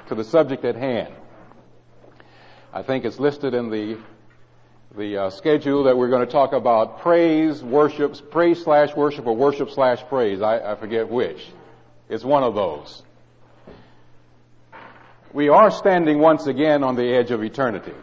to the subject at hand. I think it's listed in the schedule that we're going to talk about praise slash worship, or worship slash praise. I forget which. It's one of those. We are standing once again on the edge of eternity.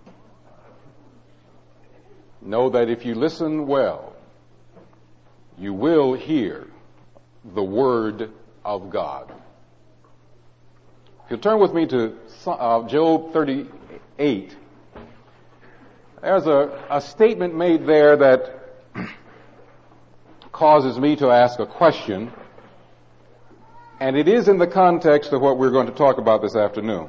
Know that if you listen well, you will hear the Word of God. If you turn with me to Job 38, there's a statement made there that causes me to ask a question, and it is in the context of what we're going to talk about this afternoon.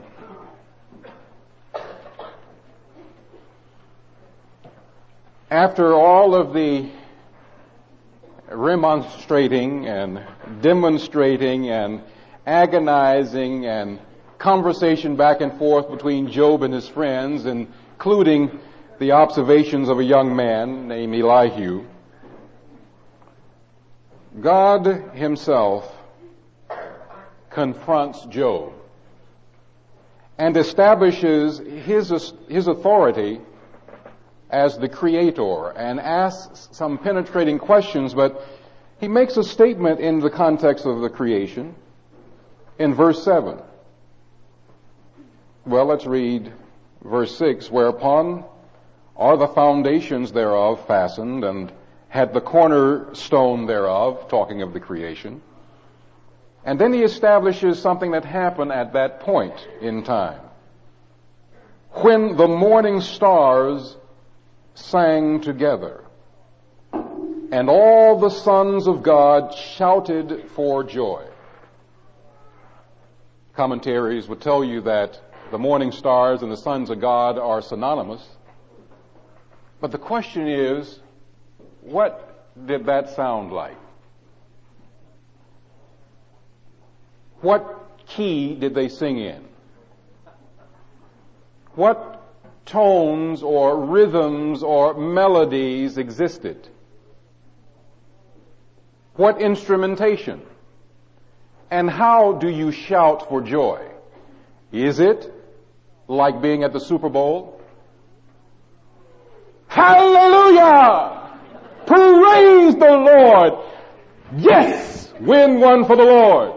After all of the remonstrating and demonstrating and agonizing and conversation back and forth between Job and his friends, including the observations of a young man named Elihu, God himself confronts Job and establishes his authority as the creator and asks some penetrating questions, but he makes a statement in the context of the creation in verse 7. Well, let's read verse 6. Whereupon are the foundations thereof fastened, and had the cornerstone thereof, talking of the creation. And then he establishes something that happened at that point in time. When the morning stars sang together, and all the sons of God shouted for joy. Commentaries would tell you that the morning stars and the sons of God are synonymous. But the question is, what did that sound like? What key did they sing in? What tones or rhythms or melodies existed? What instrumentation? And how do you shout for joy? Is it like being at the Super Bowl? Hallelujah! Praise the Lord! Yes! Win one for the Lord.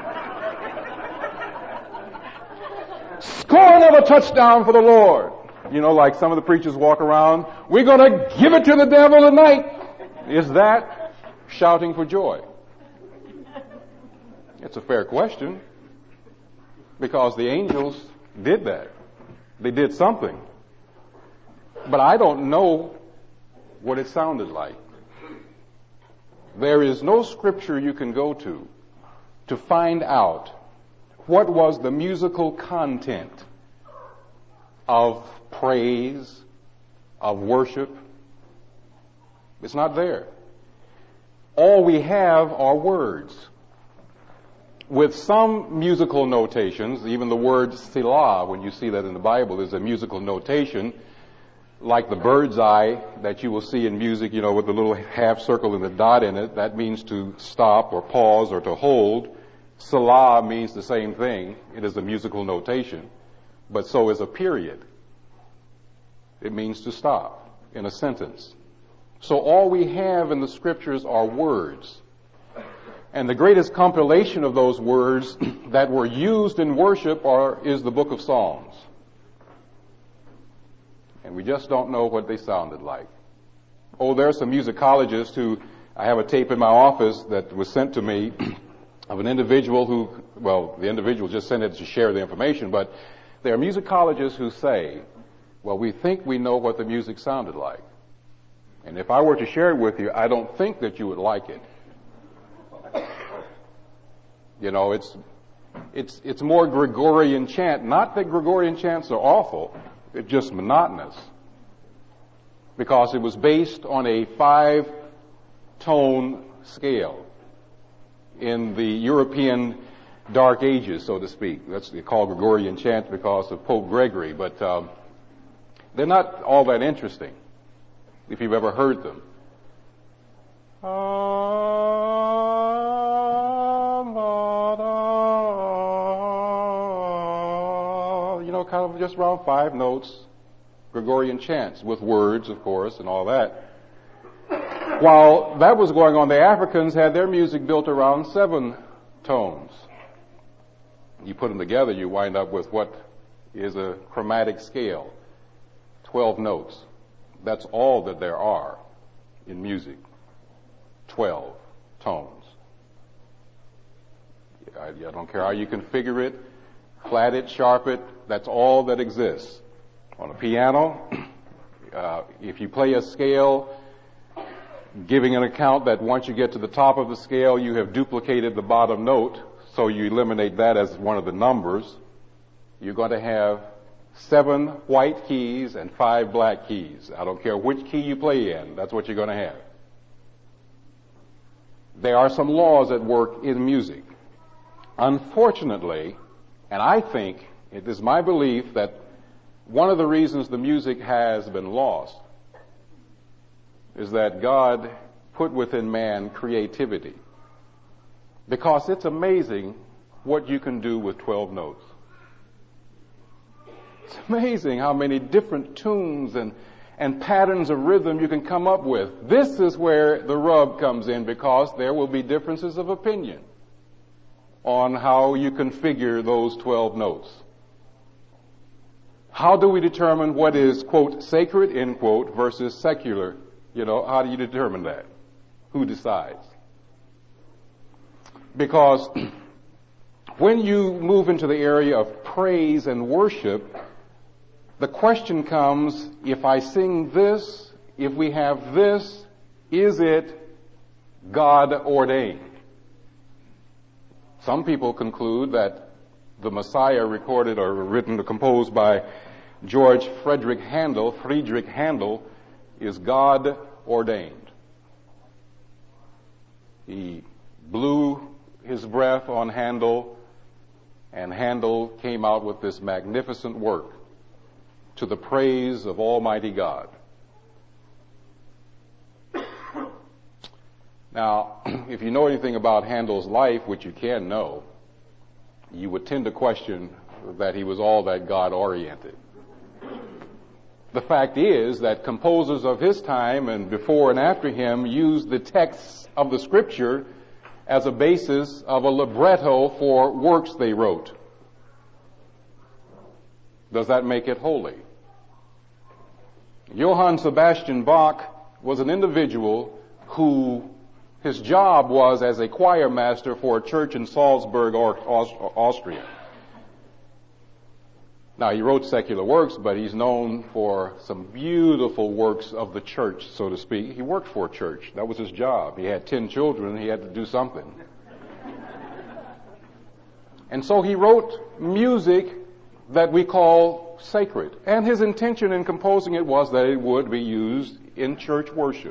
Score another touchdown for the Lord. You know, like some of the preachers walk around, we're going to give it to the devil tonight. Is that shouting for joy? It's a fair question, because the angels did that. They did something. But I don't know what it sounded like. There is no scripture you can go to find out what was the musical content of praise, of worship. It's not there. All we have are words. With some musical notations, even the word Selah, when you see that in the Bible, is a musical notation, like the bird's eye that you will see in music, you know, with the little half circle and the dot in it. That means to stop or pause or to hold. Selah means the same thing. It is a musical notation. But so is a period. It means to stop in a sentence. So all we have in the scriptures are words. And the greatest compilation of those words that were used in worship is the book of Psalms. And we just don't know what they sounded like. Oh, there are some musicologists who, I have a tape in my office that was sent to me of an individual who, well, the individual just sent it to share the information, but there are musicologists who say, well, we think we know what the music sounded like. And if I were to share it with you, I don't think that you would like it. You know, it's more Gregorian chant. Not that Gregorian chants are awful. It's just monotonous. Because it was based on a 5-tone scale in the European Dark Ages, so to speak. That's called Gregorian chant because of Pope Gregory. But they're not all that interesting, if you've ever heard them. kind of just around 5 notes, Gregorian chants with words, of course, and all that. While that was going on, the Africans had their music built around 7 tones. You put them together, you wind up with what is a chromatic scale, 12 notes. That's all that there are in music, 12 tones. I don't care how you configure it, flat it, sharp it, that's all that exists. On a piano, if you play a scale, giving an account that once you get to the top of the scale, you have duplicated the bottom note, so you eliminate that as one of the numbers, you're going to have 7 white keys and 5 black keys. I don't care which key you play in, that's what you're going to have. There are some laws at work in music. Unfortunately, and I think, it is my belief that one of the reasons the music has been lost is that God put within man creativity. Because it's amazing what you can do with 12 notes. It's amazing how many different tunes and patterns of rhythm you can come up with. This is where the rub comes in, because there will be differences of opinion on how you configure those 12 notes. How do we determine what is, quote, sacred, end quote, versus secular? How do you determine that? Who decides? Because when you move into the area of praise and worship, the question comes, if I sing this, if we have this, is it God ordained? Some people conclude that the Messiah recorded or written or composed by George Friedrich Handel is God ordained. He blew his breath on Handel, and Handel came out with this magnificent work to the praise of Almighty God. Now, if you know anything about Handel's life, which you can know, you would tend to question that he was all that God-oriented. The fact is that composers of his time and before and after him used the texts of the Scripture as a basis of a libretto for works they wrote. Does that make it holy? Johann Sebastian Bach was an individual who his job was as a choir master for a church in Salzburg, Austria. Now, he wrote secular works, but he's known for some beautiful works of the church, so to speak. He worked for a church. That was his job. He had 10 children. He had to do something. And so he wrote music that we call sacred. And his intention in composing it was that it would be used in church worship.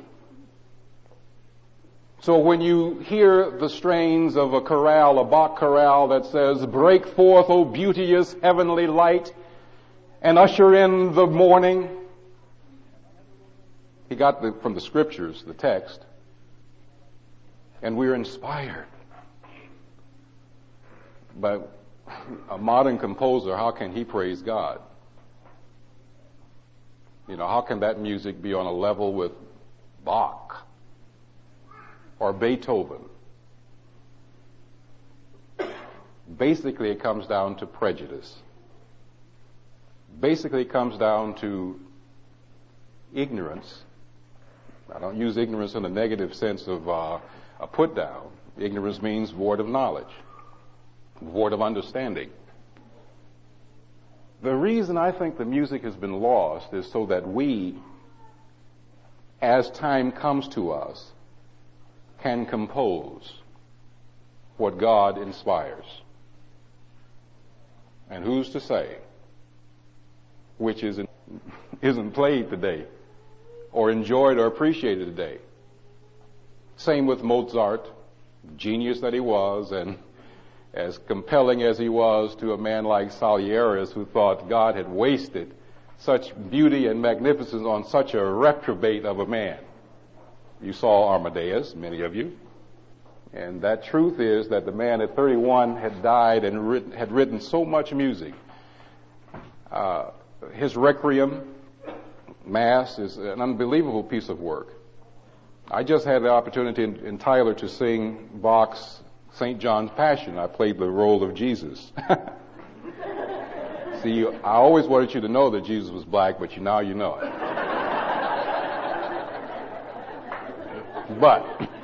So when you hear the strains of a chorale, a Bach chorale that says, "Break forth, O beauteous heavenly light, and usher in the morning," he got from the Scriptures, the text, and we're inspired. But a modern composer, how can he praise God? How can that music be on a level with Bach or Beethoven? Basically, it comes down to prejudice. Basically, it comes down to ignorance. I don't use ignorance in a negative sense of a put down. Ignorance means void of knowledge, void of understanding. The reason I think the music has been lost is so that we, as time comes to us, can compose what God inspires. And who's to say which isn't played today or enjoyed or appreciated today? Same with Mozart, genius that he was, and as compelling as he was to a man like Salieri, who thought God had wasted such beauty and magnificence on such a reprobate of a man. You saw Amadeus, many of you. And that truth is that the man at 31 had died and had written so much music. His Requiem Mass is an unbelievable piece of work. I just had the opportunity in Tyler to sing Bach's St. John's Passion. I played the role of Jesus. See, I always wanted you to know that Jesus was black, but now you know it. But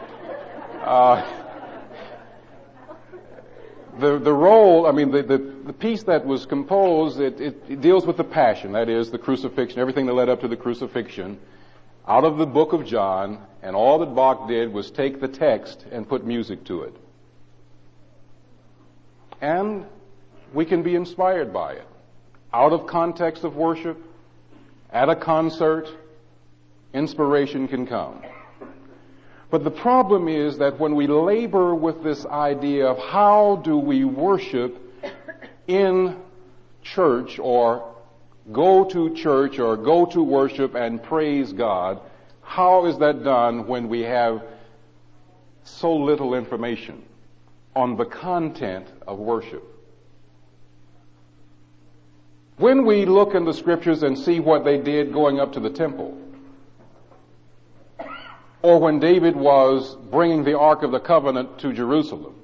the role, I mean, the piece that was composed, it deals with the Passion, that is, the crucifixion, everything that led up to the crucifixion, out of the book of John, and all that Bach did was take the text and put music to it. And we can be inspired by it. Out of context of worship, at a concert, inspiration can come. But the problem is that when we labor with this idea of how do we worship in church or go to church or go to worship and praise God, how is that done when we have so little information on the content of worship? When we look in the scriptures and see what they did going up to the temple, or when David was bringing the Ark of the Covenant to Jerusalem,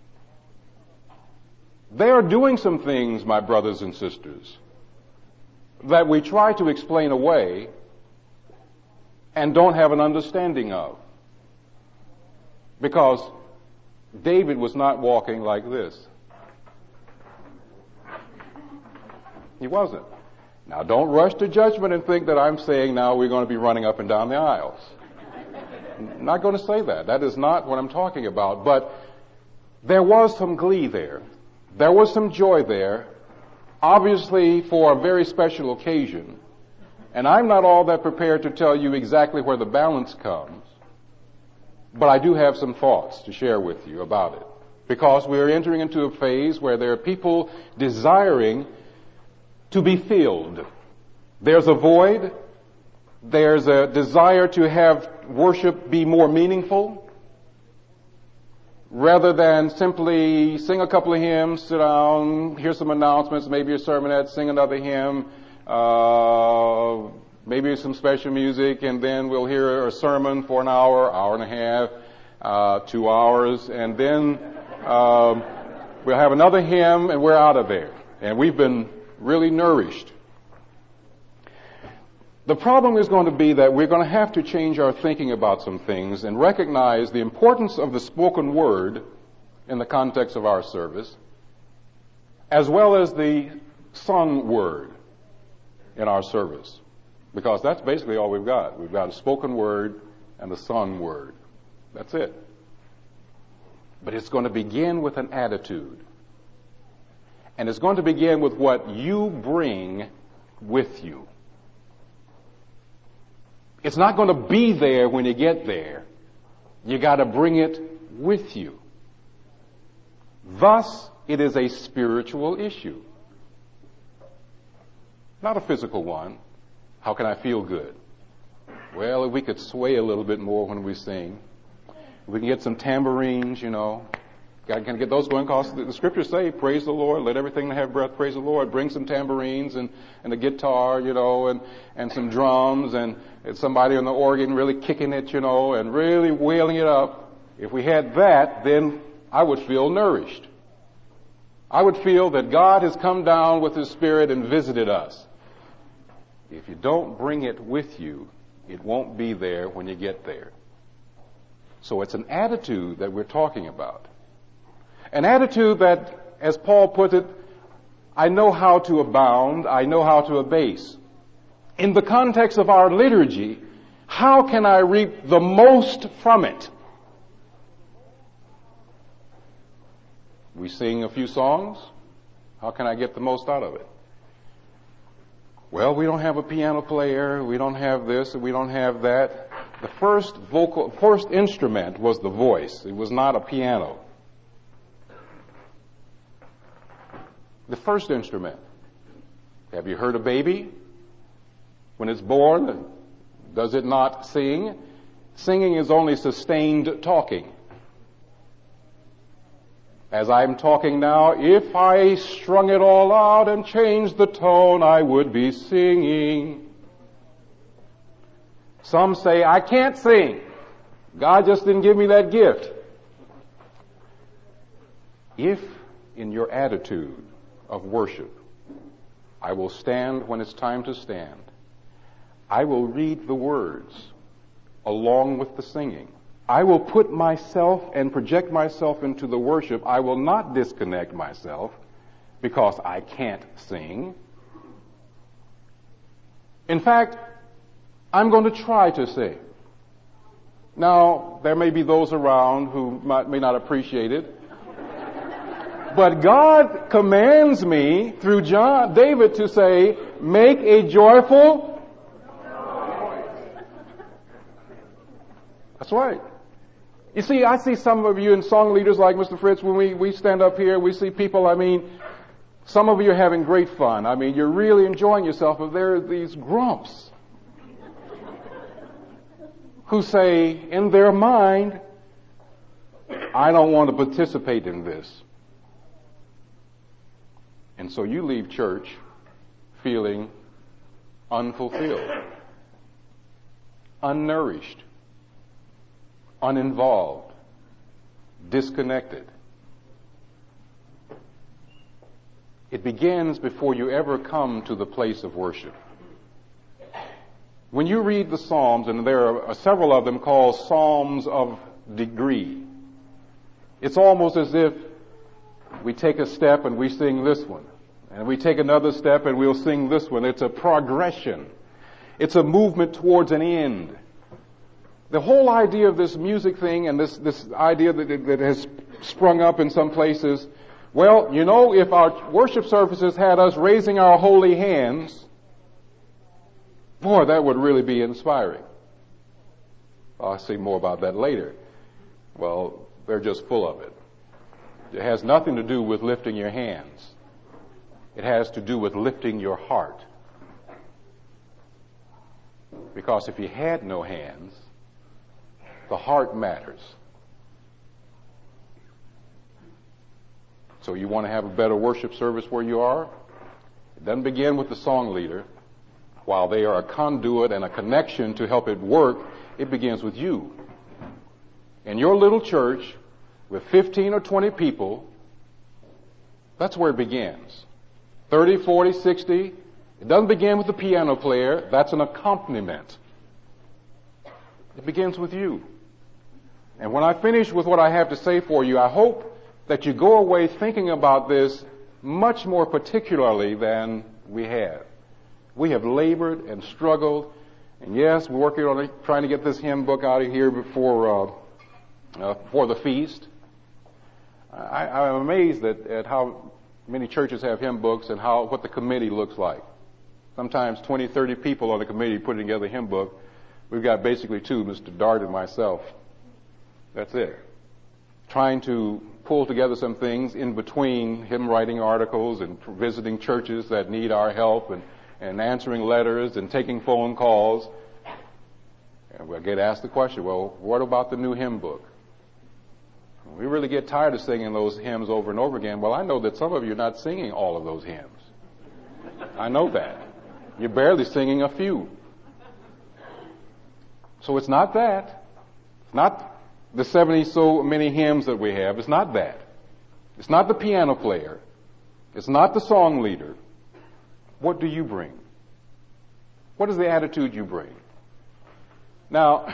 they are doing some things, my brothers and sisters, that we try to explain away and don't have an understanding of. Because David was not walking like this. He wasn't. Now don't rush to judgment and think that I'm saying now we're going to be running up and down the aisles. I'm not going to say that. That is not what I'm talking about. But there was some glee there. There was some joy there, obviously for a very special occasion. And I'm not all that prepared to tell you exactly where the balance comes. But I do have some thoughts to share with you about it. Because we're entering into a phase where there are people desiring to be filled. There's a void. There's a desire to have worship be more meaningful. Rather than simply sing a couple of hymns, sit down, hear some announcements, maybe a sermonette, sing another hymn, maybe some special music, and then we'll hear a sermon for an hour, hour and a half, 2 hours, and then we'll have another hymn and we're out of there. And we've been really nourished. The problem is going to be that we're going to have to change our thinking about some things and recognize the importance of the spoken word in the context of our service, as well as the sung word in our service. Because that's basically all we've got. We've got a spoken word and a sung word. That's it. But it's going to begin with an attitude. And it's going to begin with what you bring with you. It's not going to be there when you get there. You got to bring it with you. Thus, it is a spiritual issue. Not a physical one. How can I feel good? Well, if we could sway a little bit more when we sing. If we can get some tambourines, God can get those going, because the scriptures say, praise the Lord, let everything that have breath praise the Lord. Bring some tambourines and a guitar, and some drums and somebody on the organ really kicking it, and really wailing it up. If we had that, then I would feel nourished. I would feel that God has come down with His Spirit and visited us. If you don't bring it with you, it won't be there when you get there. So it's an attitude that we're talking about. An attitude that, as Paul put it, I know how to abound, I know how to abase. In the context of our liturgy, how can I reap the most from it? We sing a few songs. How can I get the most out of it? Well, we don't have a piano player, we don't have this, we don't have that. The first instrument was the voice. It was not a piano. The first instrument. Have you heard a baby? When it's born, does it not sing? Singing is only sustained talking. As I'm talking now, if I strung it all out and changed the tone, I would be singing. Some say, I can't sing. God just didn't give me that gift. If in your attitude of worship, I will stand when it's time to stand, I will read the words along with the singing. I will put myself and project myself into the worship. I will not disconnect myself because I can't sing. In fact, I'm going to try to sing. Now, there may be those around who may not appreciate it, but God commands me through David to say, make a joyful noise. That's right. You see, I see some of you and song leaders like Mr. Fritz, when we stand up here, we see people, some of you are having great fun. You're really enjoying yourself, but there are these grumps who say in their mind, I don't want to participate in this. And so you leave church feeling unfulfilled, unnourished, uninvolved, disconnected. It begins before you ever come to the place of worship. When you read the Psalms, and there are several of them called Psalms of Degree, it's almost as if we take a step and we sing this one, and we take another step and we'll sing this one. It's a progression. It's a movement towards an end. The whole idea of this music thing and this idea that has sprung up in some places, well, if our worship services had us raising our holy hands, boy, that would really be inspiring. I'll say more about that later. Well, they're just full of it. It has nothing to do with lifting your hands. It has to do with lifting your heart. Because if you had no hands, the heart matters. So you want to have a better worship service where you are? It doesn't begin with the song leader. While they are a conduit and a connection to help it work, it begins with you. In your little church, with 15 or 20 people, that's where it begins. 30, 40, 60. It doesn't begin with the piano player. That's an accompaniment. It begins with you. And when I finish with what I have to say for you, I hope that you go away thinking about this much more particularly than we have. We have labored and struggled, and yes, we're working on trying to get this hymn book out of here before for the feast. I'm amazed at how many churches have hymn books and what the committee looks like. Sometimes 20, 30 people on the committee putting together a hymn book. We've got basically two, Mr. Dart and myself. That's it. Trying to pull together some things in between him writing articles and visiting churches that need our help and answering letters and taking phone calls. And we'll get asked the question, well, what about the new hymn book? We really get tired of singing those hymns over and over again. Well, I know that some of you are not singing all of those hymns. I know that. You're barely singing a few. So it's not that. It's not the 70 so many hymns that we have. It's not that. It's not the piano player. It's not the song leader. What do you bring? What is the attitude you bring? Now,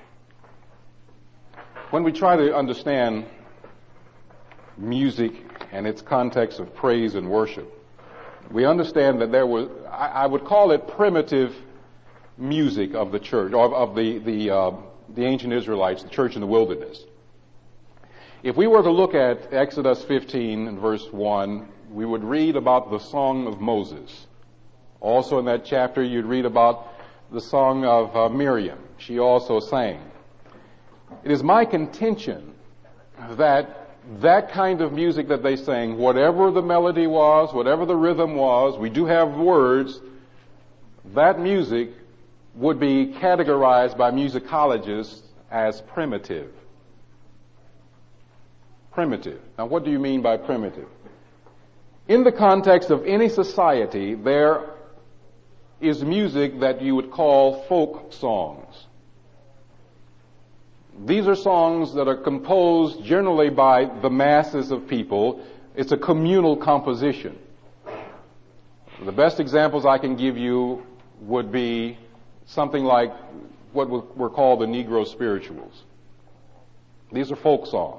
when we try to understand music and its context of praise and worship, we understand that there was, I would call it primitive music of the church, of the ancient Israelites, the church in the wilderness. If we were to look at Exodus 15 and verse 1, we would read about the Song of Moses. Also in that chapter, you'd read about the song of Miriam. She also sang. It is my contention that kind of music that they sang, whatever the melody was, whatever the rhythm was, we do have words, that music would be categorized by musicologists as primitive. Primitive. Now, what do you mean by primitive? In the context of any society, there is music that you would call folk songs. These are songs that are composed generally by the masses of people. It's a communal composition. The best examples I can give you would be something like what were called the Negro spirituals. These are folk songs.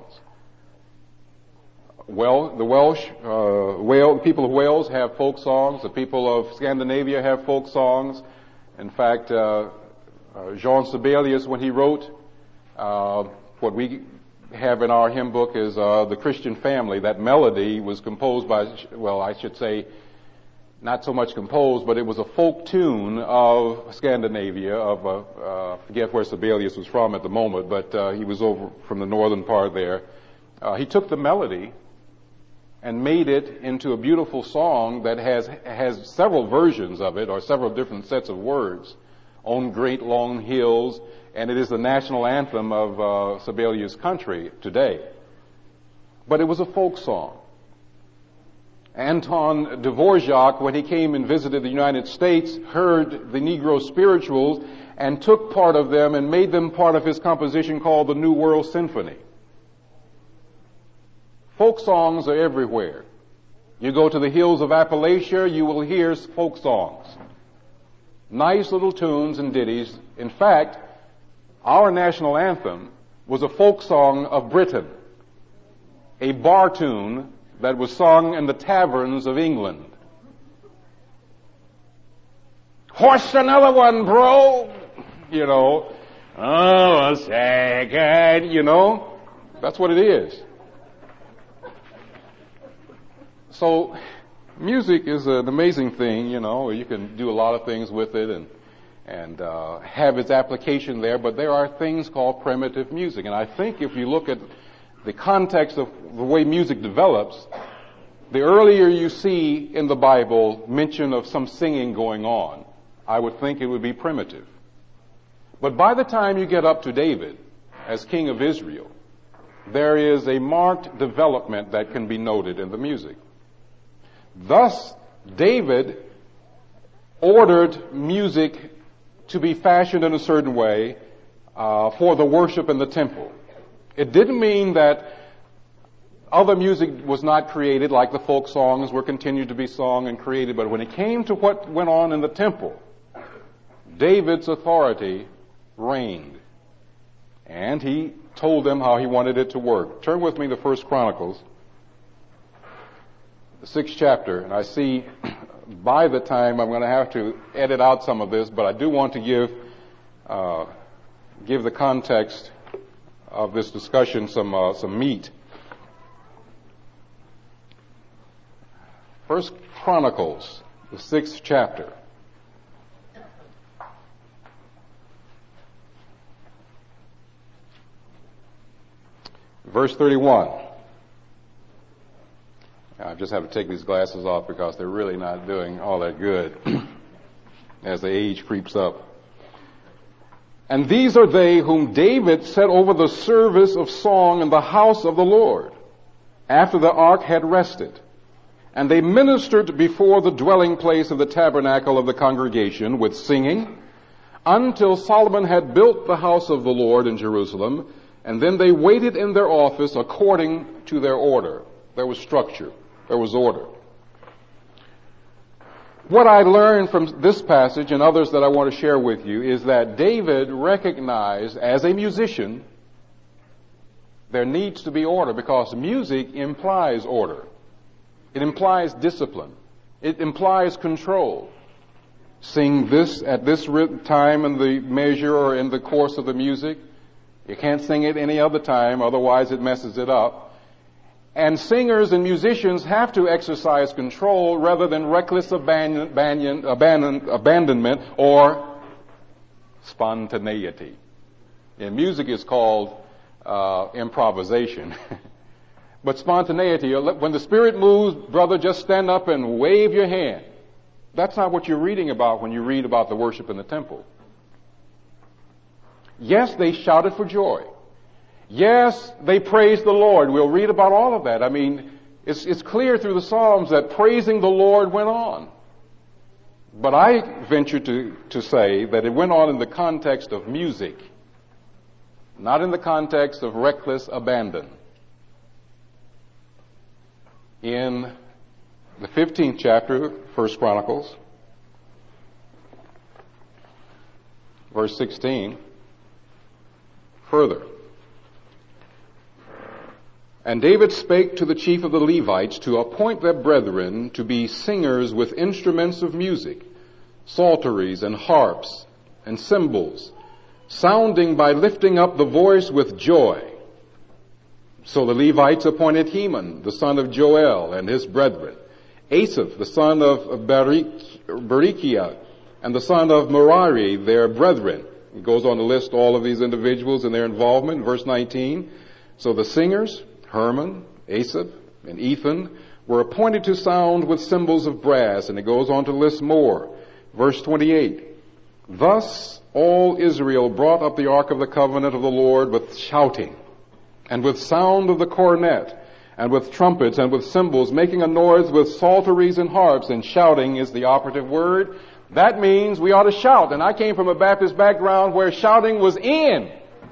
Well, the people of Wales have folk songs. The people of Scandinavia have folk songs. In fact, Jean Sibelius, when he wrote what we have in our hymn book is the Christian Family, that melody was composed by, well, I should say, not so much composed, but it was a folk tune of Scandinavia, I forget where Sibelius was from at the moment, but he was over from the northern part there. He took the melody and made it into a beautiful song that has several versions of it, or several different sets of words, On Great Long Hills, and it is the national anthem of Sibelius' country today. But it was a folk song. Anton Dvorak, when he came and visited the United States, heard the Negro spirituals and took part of them and made them part of his composition called the New World Symphony. Folk songs are everywhere. You go to the hills of Appalachia, you will hear folk songs. Nice little tunes and ditties. In fact, our national anthem was a folk song of Britain, a bar tune that was sung in the taverns of England. Horse another one, bro! You know, oh, a second, you know, that's what it is. So, music is an amazing thing, you know, you can do a lot of things with it and have its application there, but there are things called primitive music. And I think if you look at the context of the way music develops, the earlier you see in the Bible mention of some singing going on, I would think it would be primitive. But by the time you get up to David as king of Israel, there is a marked development that can be noted in the music. Thus, David ordered music to be fashioned in a certain way for the worship in the temple. It didn't mean that other music was not created, like the folk songs were continued to be sung and created, but when it came to what went on in the temple, David's authority reigned. And he told them how he wanted it to work. Turn with me to 1 Chronicles, the 6th chapter, and I see by the time I'm going to have to edit out some of this, but I do want to give the context of this discussion some meat. 1 Chronicles, the 6th chapter. Verse 31. I just have to take these glasses off because they're really not doing all that good as the age creeps up. And these are they whom David set over the service of song in the house of the Lord, after the ark had rested. And they ministered before the dwelling place of the tabernacle of the congregation with singing, until Solomon had built the house of the Lord in Jerusalem, and then they waited in their office according to their order. There was structure. There was order. What I learned from this passage and others that I want to share with you is that David recognized as a musician there needs to be order, because music implies order. It implies discipline. It implies control. Sing this at this time in the measure or in the course of the music. You can't sing it any other time, otherwise it messes it up. And singers and musicians have to exercise control rather than reckless abandonment or spontaneity. And music is called improvisation. But spontaneity, when the Spirit moves, brother, just stand up and wave your hand. That's not what you're reading about when you read about the worship in the temple. Yes, they shouted for joy. Yes, they praised the Lord. We'll read about all of that. I mean, it's clear through the Psalms that praising the Lord went on. But I venture to say that it went on in the context of music, not in the context of reckless abandon. In the 15th chapter, 1 Chronicles, verse 16, further. And David spake to the chief of the Levites to appoint their brethren to be singers with instruments of music, psalteries and harps and cymbals, sounding by lifting up the voice with joy. So the Levites appointed Heman, the son of Joel, and his brethren, Asaph, the son of Berechiah, and the son of Merari, their brethren. He goes on to list all of these individuals and their involvement in verse 19. So the singers, Herman, Asaph, and Ethan, were appointed to sound with cymbals of brass, and it goes on to list more. Verse 28, thus all Israel brought up the ark of the covenant of the Lord with shouting, and with sound of the cornet, and with trumpets, and with cymbals, making a noise with psalteries and harps, and shouting is the operative word. That means we ought to shout, and I came from a Baptist background where shouting was in.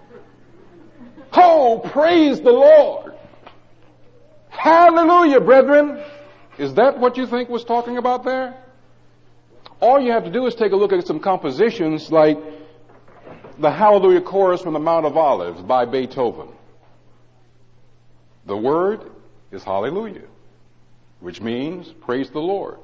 Oh, praise the Lord! Hallelujah, brethren! Is that what you think was talking about there? All you have to do is take a look at some compositions like the Hallelujah Chorus from the Mount of Olives by Beethoven. The word is hallelujah, which means praise the Lord.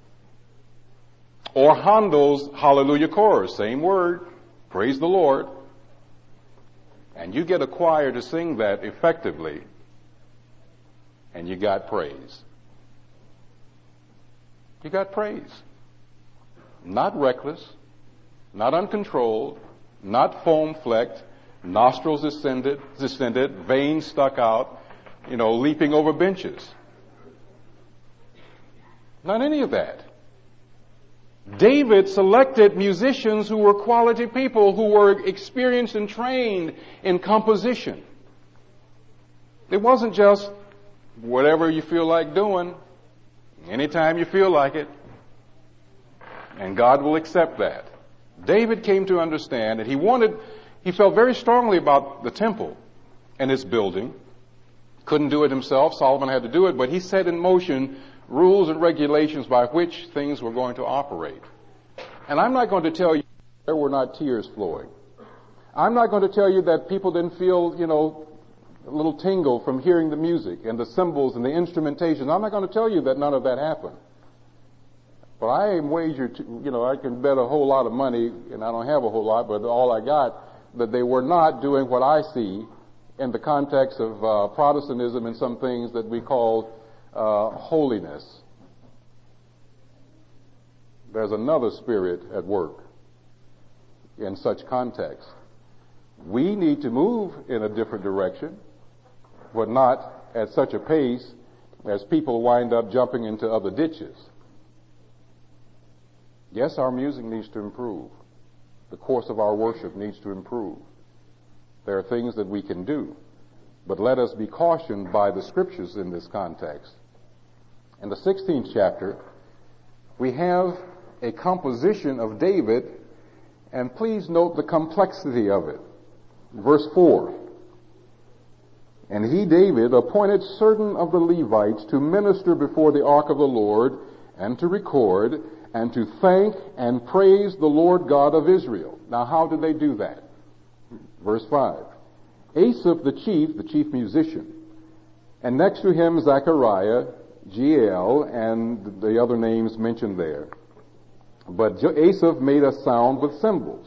Or Handel's Hallelujah Chorus, same word, praise the Lord. And you get a choir to sing that effectively, and you got praise. You got praise. Not reckless, not uncontrolled, not foam-flecked, nostrils distended, veins stuck out, leaping over benches. Not any of that. David selected musicians who were quality people, who were experienced and trained in composition. It wasn't just whatever you feel like doing, anytime you feel like it, and God will accept that. David came to understand that he felt very strongly about the temple and its building. Couldn't do it himself. Solomon had to do it, but he set in motion rules and regulations by which things were going to operate. And I'm not going to tell you there were not tears flowing. I'm not going to tell you that people didn't feel, a little tingle from hearing the music and the cymbals and the instrumentation. I'm not going to tell you that none of that happened. But I am wagered to, I can bet a whole lot of money, and I don't have a whole lot, but all I got, that they were not doing what I see in the context of Protestantism and some things that we call holiness. There's another spirit at work in such context. We need to move in a different direction, but not at such a pace as people wind up jumping into other ditches. Yes, our music needs to improve. The course of our worship needs to improve. There are things that we can do, but let us be cautioned by the scriptures in this context. In the 16th chapter, we have a composition of David, and please note the complexity of it. Verse 4. And he, David, appointed certain of the Levites to minister before the ark of the Lord, and to record, and to thank and praise the Lord God of Israel. Now, how did they do that? Verse 5. Asaph the chief musician, and next to him Zechariah, Jeiel, and the other names mentioned there. But Asaph made a sound with cymbals.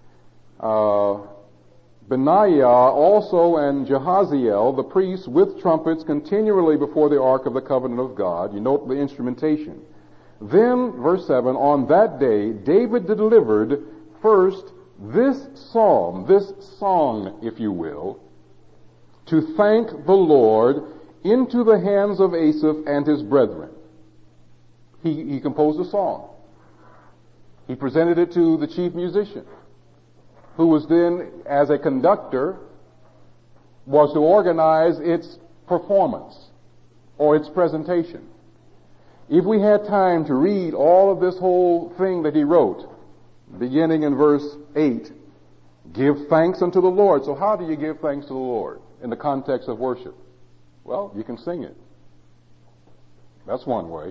Benaiah also and Jehaziel, the priests, with trumpets continually before the ark of the covenant of God. You note the instrumentation. Then, verse 7, on that day, David delivered first this psalm, this song, if you will, to thank the Lord into the hands of Asaph and his brethren. He composed a song. He presented it to the chief musician, who was then, as a conductor, was to organize its performance or its presentation. If we had time to read all of this whole thing that he wrote, beginning in verse 8, give thanks unto the Lord. So how do you give thanks to the Lord in the context of worship? Well, you can sing it. That's one way.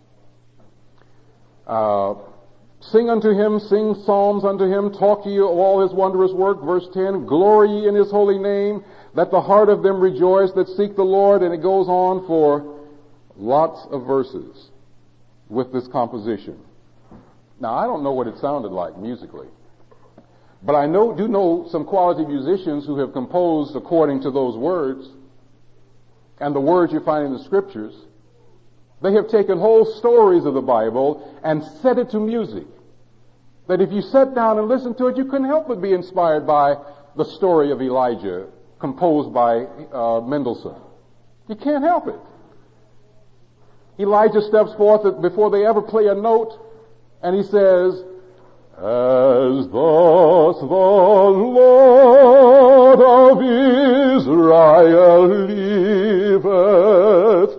Sing unto him, sing psalms unto him, talk to you of all his wondrous work. Verse 10, glory ye in his holy name, let the heart of them rejoice that seek the Lord. And it goes on for lots of verses with this composition. Now, I don't know what it sounded like musically, but I do know some quality musicians who have composed according to those words and the words you find in the scriptures. They have taken whole stories of the Bible and set it to music. That if you sat down and listened to it, you couldn't help but be inspired by the story of Elijah, composed by Mendelssohn. You can't help it. Elijah steps forth before they ever play a note, and he says, as thus the Lord of Israel liveth,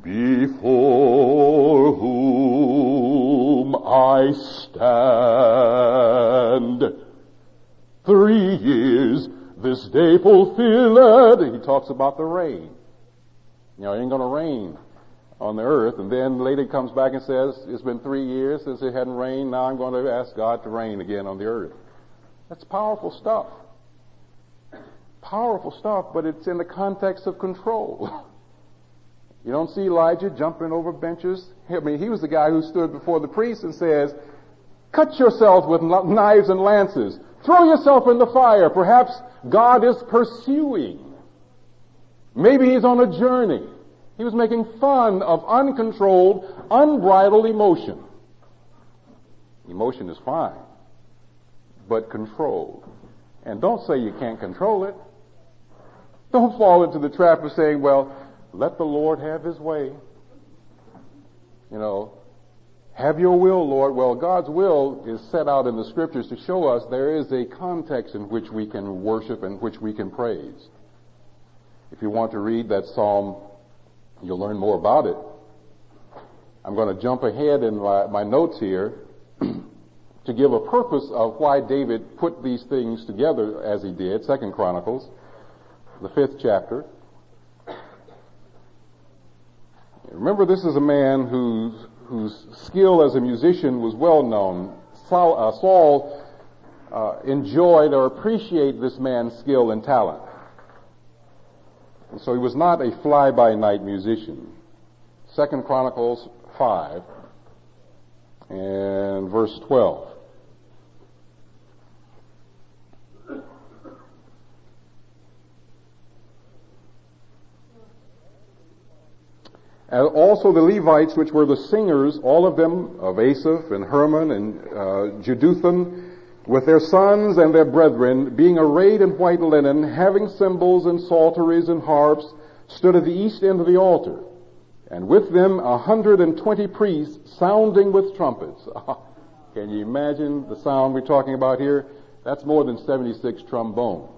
before whom I stand. 3 years this day fulfilled. He talks about the rain. You know, it ain't going to rain on the earth. And then later he comes back and says, it's been 3 years since it hadn't rained. Now I'm going to ask God to rain again on the earth. That's powerful stuff. Powerful stuff, but it's in the context of control. You don't see Elijah jumping over benches. I mean, he was the guy who stood before the priest and says, cut yourself with knives and lances. Throw yourself in the fire. Perhaps God is pursuing. Maybe he's on a journey. He was making fun of uncontrolled, unbridled emotion. Emotion is fine, but controlled. And don't say you can't control it. Don't fall into the trap of saying, well, let the Lord have his way. You know, have your will, Lord. Well, God's will is set out in the scriptures to show us there is a context in which we can worship and which we can praise. If you want to read that psalm, you'll learn more about it. I'm going to jump ahead in my notes here to give a purpose of why David put these things together as he did. 2 Chronicles, the 5th chapter. Remember, this is a man whose skill as a musician was well known. Saul enjoyed or appreciated this man's skill and talent. And so he was not a fly-by-night musician. 2 Chronicles 5 and verse 12. And also the Levites, which were the singers, all of them of Asaph and Herman and Jeduthun, with their sons and their brethren, being arrayed in white linen, having cymbals and psalteries and harps, stood at the east end of the altar, and with them 120 priests sounding with trumpets. Can you imagine the sound we're talking about here? That's more than 76 trombones.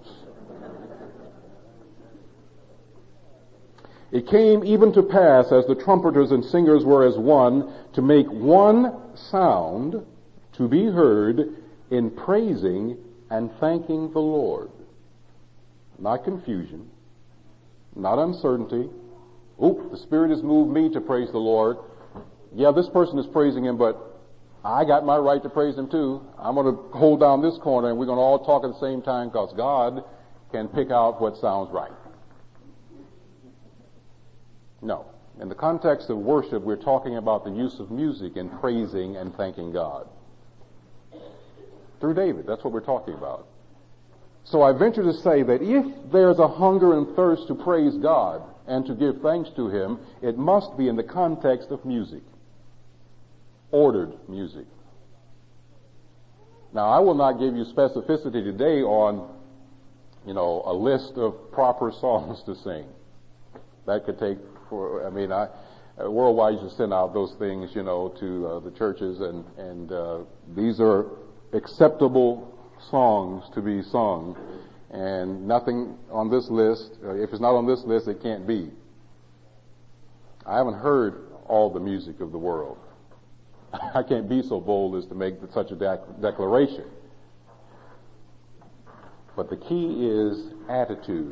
It came even to pass, as the trumpeters and singers were as one, to make one sound to be heard in praising and thanking the Lord. Not confusion, not uncertainty. The Spirit has moved me to praise the Lord. Yeah, this person is praising him, but I got my right to praise him too. I'm going to hold down this corner and we're going to all talk at the same time because God can pick out what sounds right. No. In the context of worship, we're talking about the use of music in praising and thanking God. Through David, that's what we're talking about. So I venture to say that if there's a hunger and thirst to praise God and to give thanks to him, it must be in the context of music. Ordered music. Now, I will not give you specificity today on, a list of proper songs to sing. That could take worldwide used to send out those things, to the churches, and these are acceptable songs to be sung and nothing on this list. If it's not on this list, it can't be. I haven't heard all the music of the world. I can't be so bold as to make such a declaration. But the key is attitude,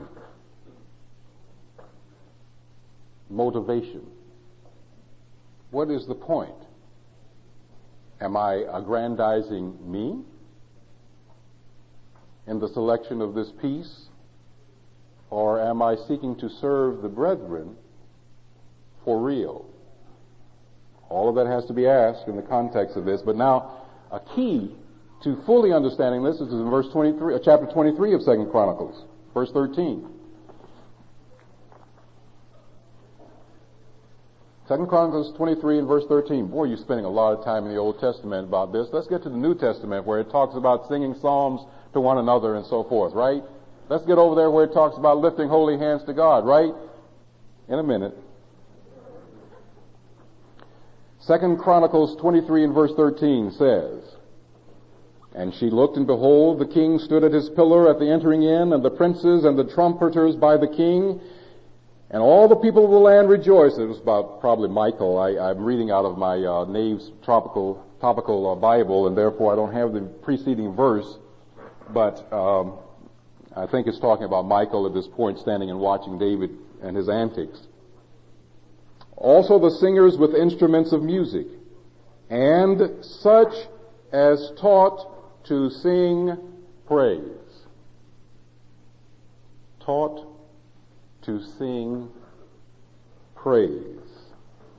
motivation. What is the point? Am I aggrandizing me in the selection of this piece? Or am I seeking to serve the brethren for real? All of that has to be asked in the context of this. But now, a key to fully understanding this is in verse 23, chapter 23 of 2 Chronicles, verse 13. 2 Chronicles 23 and verse 13. Boy, you're spending a lot of time in the Old Testament about this. Let's get to the New Testament where it talks about singing psalms to one another and so forth, right? Let's get over there where it talks about lifting holy hands to God, right? In a minute. 2 Chronicles 23 and verse 13 says, "And she looked, and behold, the king stood at his pillar at the entering in, and the princes and the trumpeters by the king, and all the people of the land rejoiced." It was about probably Michael. I'm reading out of my Nave's topical Bible, and therefore I don't have the preceding verse, but I think it's talking about Michael at this point standing and watching David and his antics. "Also the singers with instruments of music, and such as taught to sing praise." Taught to sing praise.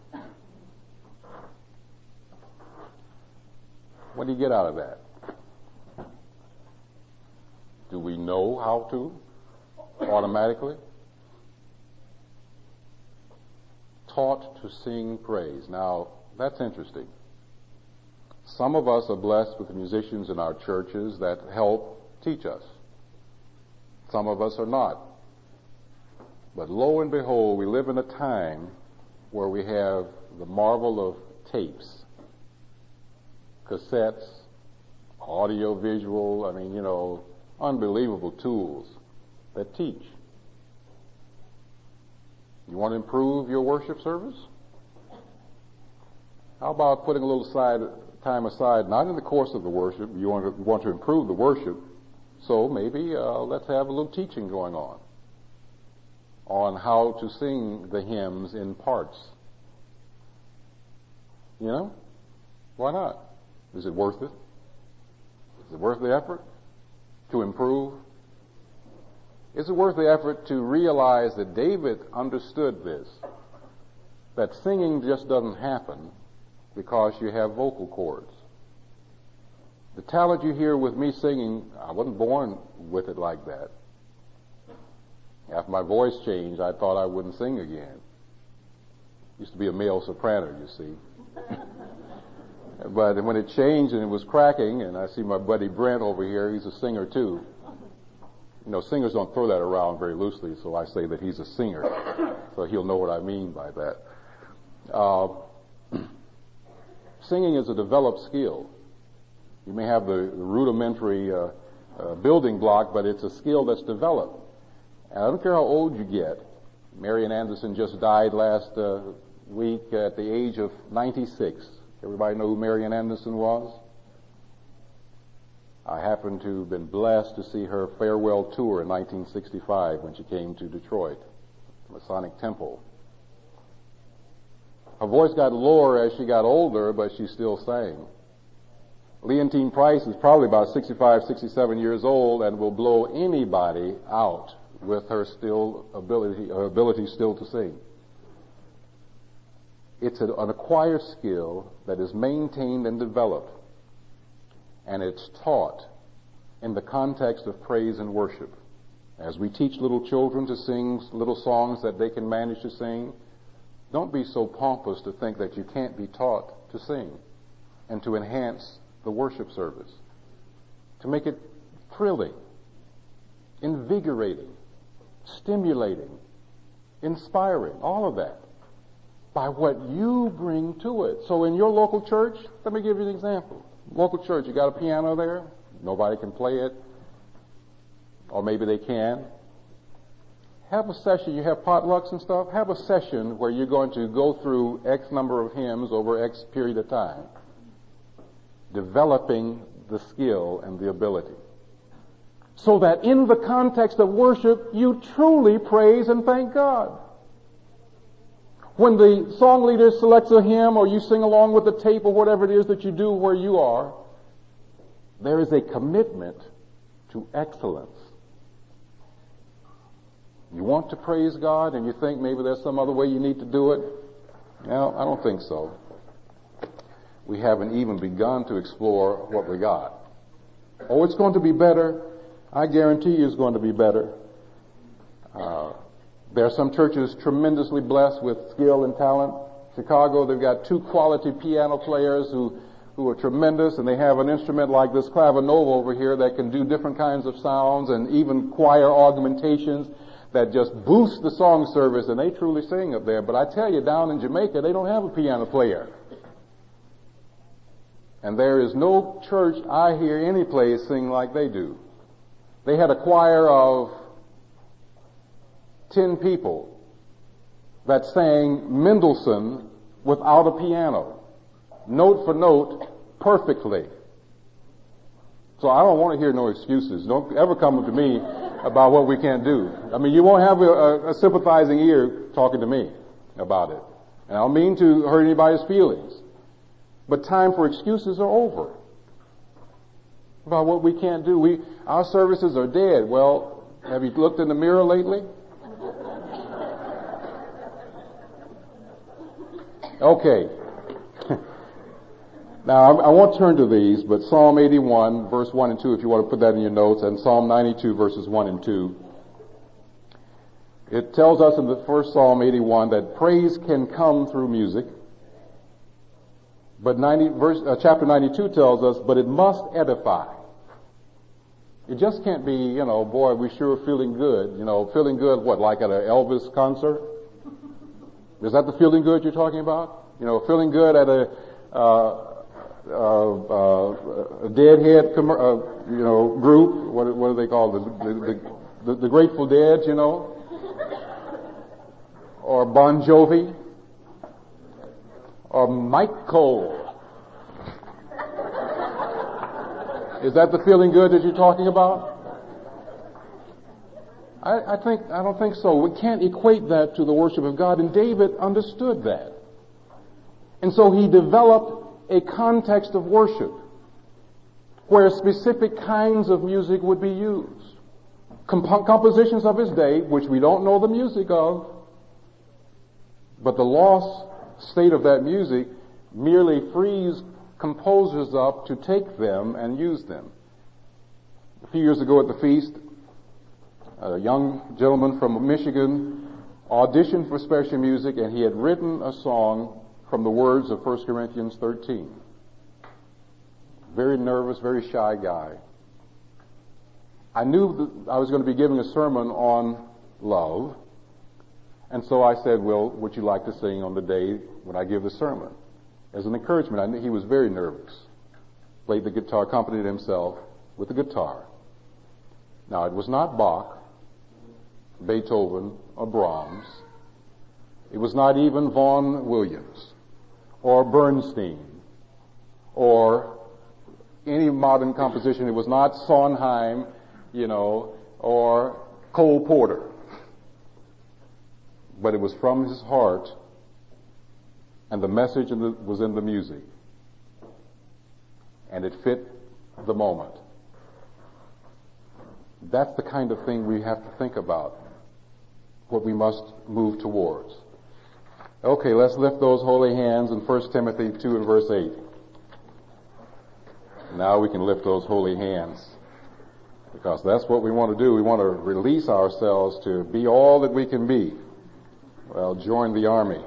What do you get out of that? Do we know how to automatically? Taught to sing praise. Now, that's interesting. Some of us are blessed with musicians in our churches that help teach us. Some of us are not. But lo and behold, we live in a time where we have the marvel of tapes, cassettes, audio, visual, unbelievable tools that teach. You want to improve your worship service? How about putting a little time aside, not in the course of the worship, you want to improve the worship, so maybe let's have a little teaching going on how to sing the hymns in parts. Why not? Is it worth it? Is it worth the effort to improve? Is it worth the effort to realize that David understood this, that singing just doesn't happen because you have vocal cords? The talent you hear with me singing, I wasn't born with it like that. After my voice changed, I thought I wouldn't sing again. Used to be a male soprano, you see. But when it changed and it was cracking, and I see my buddy Brent over here, he's a singer too. Singers don't throw that around very loosely, so I say that he's a singer. So he'll know what I mean by that. Singing is a developed skill. You may have the rudimentary building block, but it's a skill that's developed. And I don't care how old you get. Marian Anderson just died last week at the age of 96. Everybody know who Marian Anderson was? I happened to have been blessed to see her farewell tour in 1965 when she came to Detroit, Masonic Temple. Her voice got lower as she got older, but she still sang. Leontine Price is probably about 65, 67 years old and will blow anybody out with her ability still to sing. It's an acquired skill that is maintained and developed, and it's taught in the context of praise and worship. As we teach little children to sing little songs that they can manage to sing, don't be so pompous to think that you can't be taught to sing and to enhance the worship service, to make it thrilling, invigorating, stimulating, inspiring, all of that, by what you bring to it. So in your local church, let me give you an example. Local church, you got a piano there? Nobody can play it. or maybe they can, have a session. You have potlucks and stuff. Have a session where you're going to go through X number of hymns over X period of time, developing the skill and the ability, so that in the context of worship, you truly praise and thank God. When the song leader selects a hymn or you sing along with the tape or whatever it is that you do where you are, there is a commitment to excellence. You want to praise God and you think maybe there's some other way you need to do it? No, I don't think so. We haven't even begun to explore what we got. Oh, it's going to be better. I guarantee you it's going to be better. There are some churches tremendously blessed with skill and talent. Chicago, they've got 2 quality piano players who are tremendous, and they have an instrument like this clavinova over here that can do different kinds of sounds and even choir augmentations that just boost the song service, and they truly sing up there. But I tell you, down in Jamaica, they don't have a piano player. And there is no church I hear any place sing like they do. They had a choir of 10 people that sang Mendelssohn without a piano, note for note, perfectly. So I don't want to hear no excuses. Don't ever come to me about what we can't do. I mean, you won't have a sympathizing ear talking to me about it. And I don't mean to hurt anybody's feelings. But time for excuses are over about what we can't do. Our services are dead. Well, have you looked in the mirror lately? Okay. Now, I won't turn to these, but Psalm 81, verse 1 and 2, if you want to put that in your notes, and Psalm 92, verses 1 and 2. It tells us in the first Psalm 81 that praise can come through music. But chapter 92 tells us, but it must edify. It just can't be, boy, we sure are feeling good. Feeling good, what, like at an Elvis concert? Is that the feeling good you're talking about? Feeling good at a Deadhead, group. What do they call the Grateful Dead? Or Bon Jovi, or Mike Cole. Is that the feeling good that you're talking about? I don't think so. We can't equate that to the worship of God, and David understood that. And so he developed a context of worship where specific kinds of music would be used. Compositions of his day, which we don't know the music of, but the lost state of that music merely frees composers up to take them and use them. A few years ago at the feast, a young gentleman from Michigan auditioned for special music, and he had written a song from the words of 1 Corinthians 13. Very nervous, very shy guy. I knew that I was going to be giving a sermon on love, and so I said, well, would you like to sing on the day when I give the sermon? As an encouragement. I knew he was very nervous. Played the guitar, accompanied himself with the guitar. Now, it was not Bach, Beethoven, or Brahms. It was not even Vaughan Williams, or Bernstein, or any modern composition. It was not Sondheim, or Cole Porter. But it was from his heart, and the message was in the music. And it fit the moment. That's the kind of thing we have to think about, what we must move towards. Okay, let's lift those holy hands in 1 Timothy 2 and verse 8. Now we can lift those holy hands, because that's what we want to do. We want to release ourselves to be all that we can be. Well, join the army.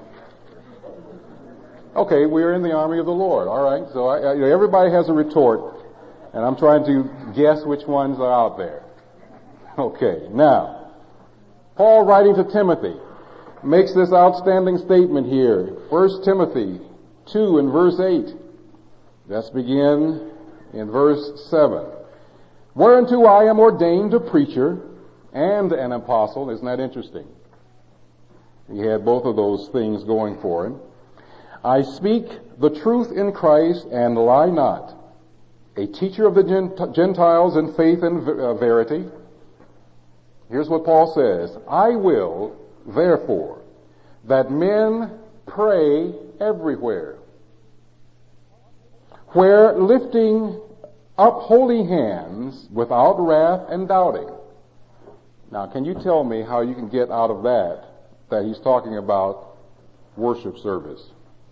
Okay, we're in the army of the Lord. All right, so everybody has a retort, and I'm trying to guess which ones are out there. Okay, now, Paul writing to Timothy makes this outstanding statement here. 1 Timothy 2 and verse 8. Let's begin in verse 7. Whereunto I am ordained a preacher and an apostle. Isn't that interesting? He had both of those things going for him. I speak the truth in Christ and lie not, a teacher of the Gentiles in faith and verity. Here's what Paul says. I will, therefore, that men pray everywhere, where lifting up holy hands without wrath and doubting. Now, can you tell me how you can get out of that he's talking about worship service?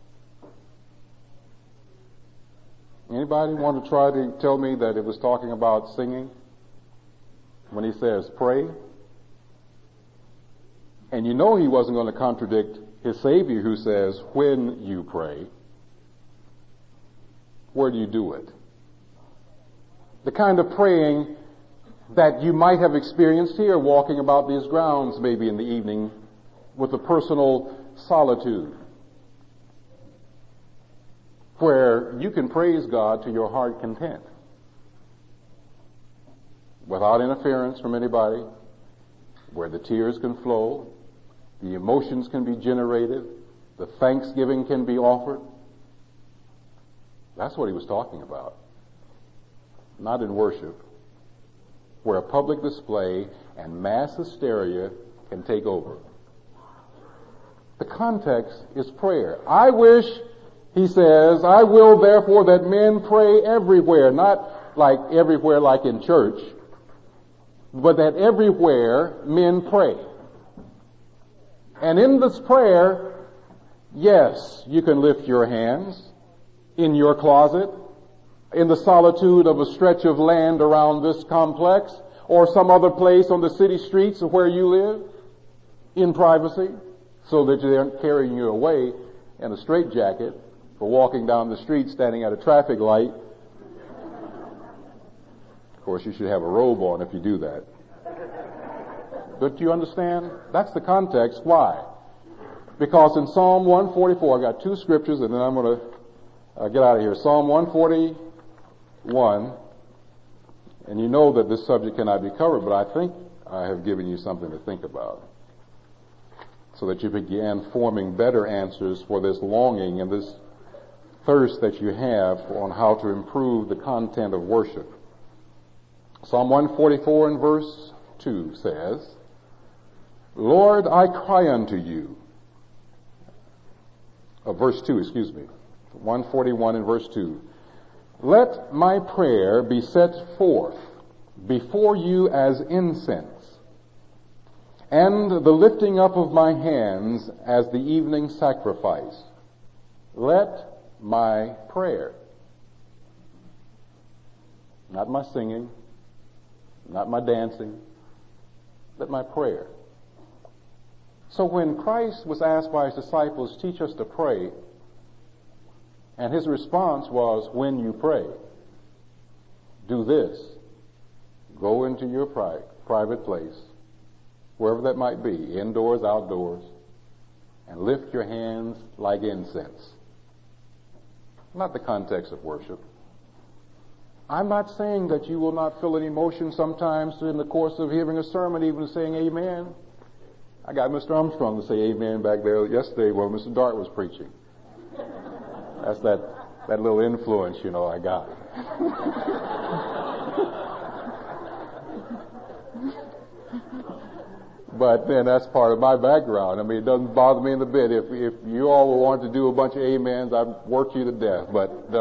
Anybody want to try to tell me that it was talking about singing when he says pray? And you know he wasn't going to contradict his Savior who says, when you pray. Where do you do it? The kind of praying that you might have experienced here, walking about these grounds maybe in the evening with a personal solitude, where you can praise God to your heart content, without interference from anybody, where the tears can flow, the emotions can be generated, the thanksgiving can be offered. That's what he was talking about. Not in worship, where a public display and mass hysteria can take over. The context is prayer. I wish, he says, I will therefore that men pray everywhere, not like everywhere like in church, but that everywhere men pray. And in this prayer, yes, you can lift your hands in your closet, in the solitude of a stretch of land around this complex, or some other place on the city streets of where you live, in privacy, so that they aren't carrying you away in a straitjacket for walking down the street standing at a traffic light. Of course, you should have a robe on if you do that. But do you understand? That's the context. Why? Because in Psalm 144, I got two scriptures and then I'm going to get out of here. Psalm 141, and you know that this subject cannot be covered, but I think I have given you something to think about so that you begin forming better answers for this longing and this thirst that you have on how to improve the content of worship. Psalm 144 and verse 2 says, Lord, I cry unto you. Verse 2, 141 and verse 2. Let my prayer be set forth before you as incense, and the lifting up of my hands as the evening sacrifice. Let my prayer, not my singing, not my dancing, but my prayer. So when Christ was asked by his disciples, teach us to pray, and his response was, when you pray, do this. Go into your private place, wherever that might be, indoors, outdoors, and lift your hands like incense. Not the context of worship. I'm not saying that you will not feel an emotion sometimes in the course of hearing a sermon, even saying amen. I got Mr. Armstrong to say amen back there yesterday while Mr. Dart was preaching. That's that little influence, I got. But then that's part of my background. I mean, it doesn't bother me in the bit. If you all will want to do a bunch of amens, I'd work you to death. But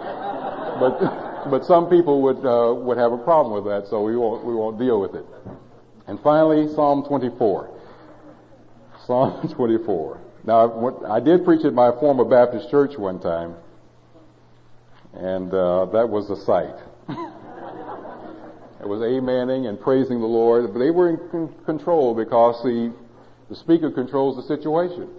some people would have a problem with that, so we won't deal with it. And finally, Psalm 24. Psalm 24. Now, I did preach at my former Baptist church one time, and that was a sight. It was amening and praising the Lord, but they were in control because the speaker controls the situation.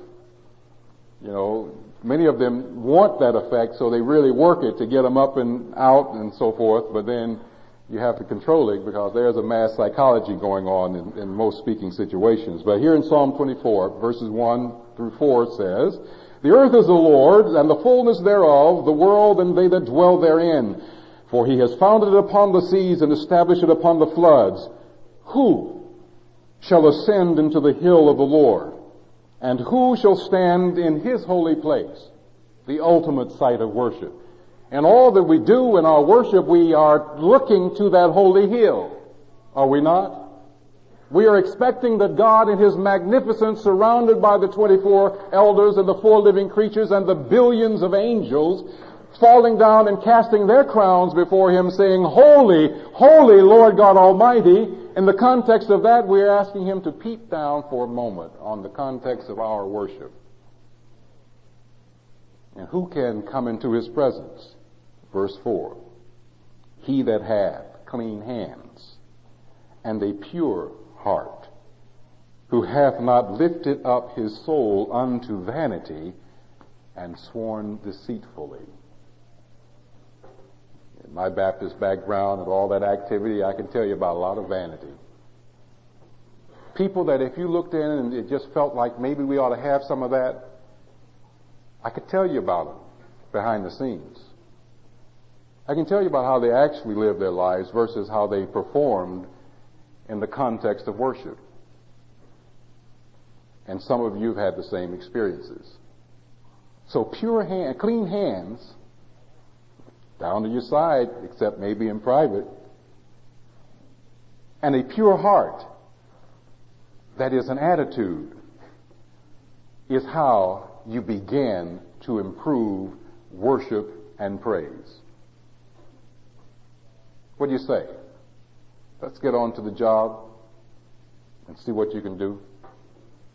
Many of them want that effect, so they really work it to get them up and out and so forth, but then you have to control it because there's a mass psychology going on in most speaking situations. But here in Psalm 24, verses 1 through 4, it says, The earth is the Lord's, and the fullness thereof, the world and they that dwell therein. For he has founded it upon the seas and established it upon the floods. Who shall ascend into the hill of the Lord? And who shall stand in his holy place? The ultimate site of worship. And all that we do in our worship, we are looking to that holy hill. Are we not? We are expecting that God in his magnificence, surrounded by the 24 elders and the 4 living creatures and the billions of angels, falling down and casting their crowns before him, saying, Holy, holy Lord God Almighty. In the context of that, we are asking him to peep down for a moment on the context of our worship. And who can come into his presence? Verse 4. He that hath clean hands and a pure heart, who hath not lifted up his soul unto vanity and sworn deceitfully. In my Baptist background and all that activity, I can tell you about a lot of vanity. People that if you looked in and it just felt like maybe we ought to have some of that, I could tell you about them behind the scenes. I can tell you about how they actually lived their lives versus how they performed in the context of worship. And some of you have had the same experiences. So clean hands, down to your side, except maybe in private, and a pure heart, that is an attitude, is how you begin to improve worship and praise. What do you say? Let's get on to the job and see what you can do.